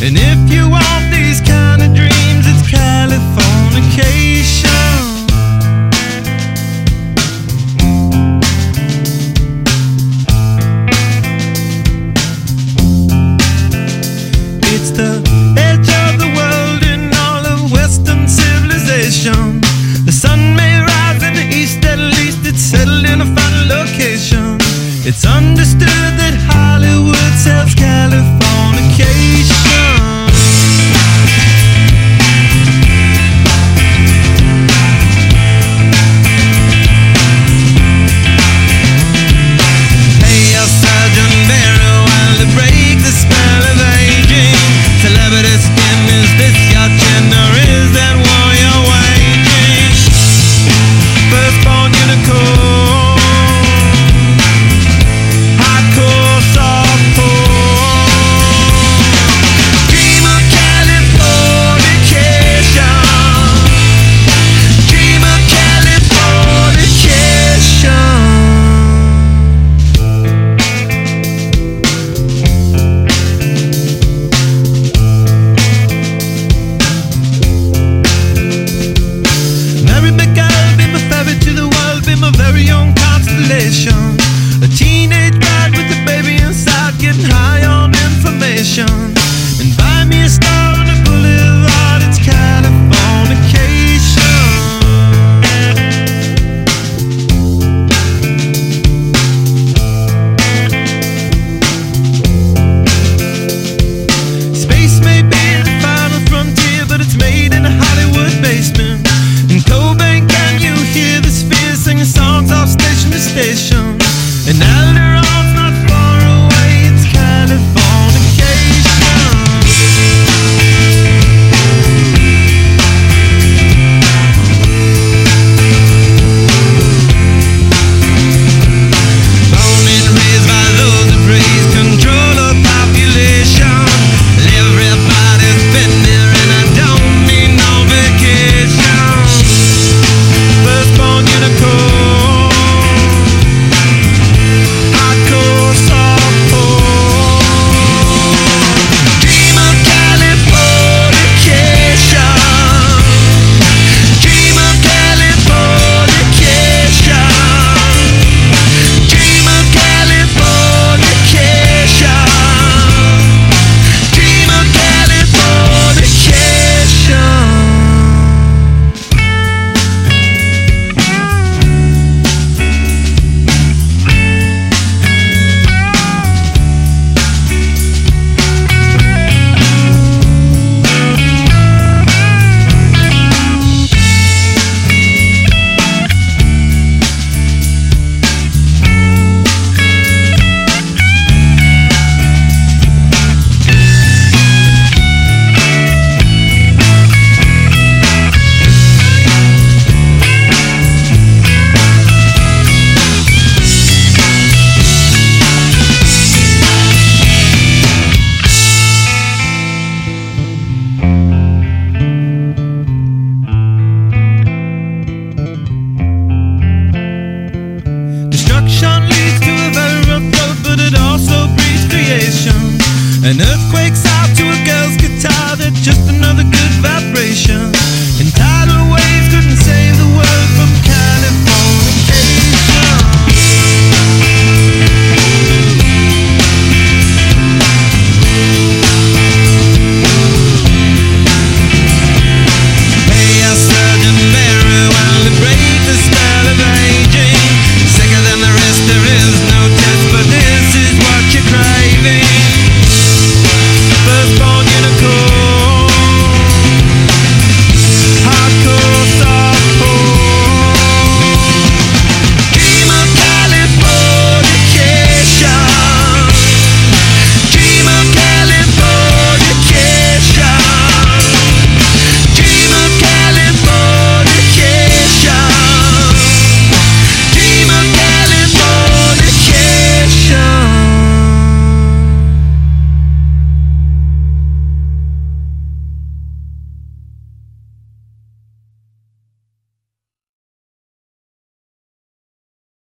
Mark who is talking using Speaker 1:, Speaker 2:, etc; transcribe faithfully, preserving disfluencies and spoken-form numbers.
Speaker 1: And if you want these kind of dreams, it's Californication. It's the edge of the world in all of Western civilization. The sun may rise in the east, at least it's settled in a final location. It's understood that Hollywood sells Californication. Pay your surgeon very well to break the spell of aging. Celebrity skin, is this your gender? Is that war you're waging? Firstborn unicorn, hardcore softcore. Dream of Californication. Dream of Californication. Mary McGill, be my ferry to the world, be my very own constellation. A teenage bride with a baby inside, getting high on information. And buy me a star on the boulevard, it's Californication. Space may be the final frontier, but it's made in a Hollywood basement. In Cobain, can you hear the sphere singing songs off station to station? And Alderon's not far away, it's Californication. Born and raised by those who praise control of population. Everybody's been there and I don't need no vacation. Firstborn unicorn, hardcore softcore. Dream of Californication. Dream of Californication. Dream of Californication. Dream of Californication. Destruction leads to a very rough road, but it also breeds creation. An earthquake's out to a girl's guitar, that's just another